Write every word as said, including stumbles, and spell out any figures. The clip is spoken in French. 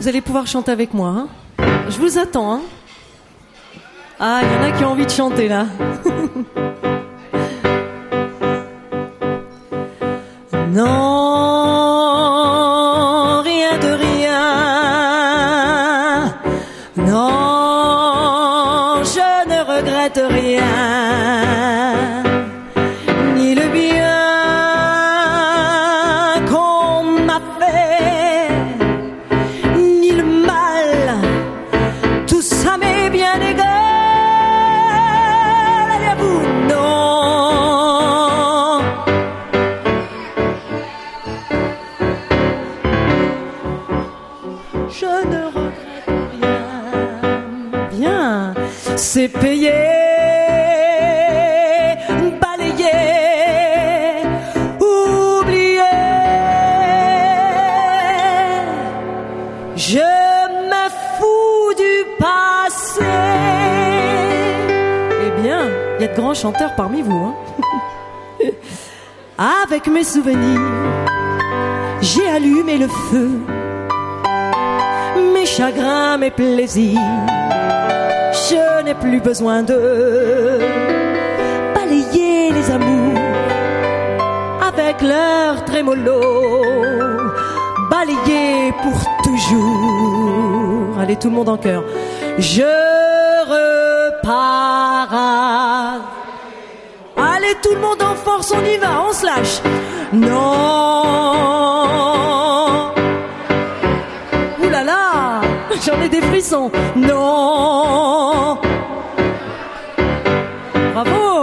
Vous allez pouvoir chanter avec moi, hein. Je vous attends, hein. Ah, il y en a qui ont envie de chanter, là. Non, rien de rien. Non, je ne regrette rien. Ni le bien qu'on m'a fait, ni le mal. Tout ça m'est bien égal. Allez à vous, non. Je ne regrette rien. Bien, c'est payé, balayé, oublié. Je me fous du passé. Eh bien, il y a de grands chanteurs parmi vous, hein. Avec mes souvenirs, j'ai allumé le feu. Mes chagrins, mes plaisirs, je n'ai plus besoin de balayer les amours avec leur trémolo, balayer pour toujours. Allez, tout le monde en chœur. Je repars à... Allez, tout le monde en force, on y va, on se lâche. Non. Ouh là là, j'en ai des frissons. Non. Bravo.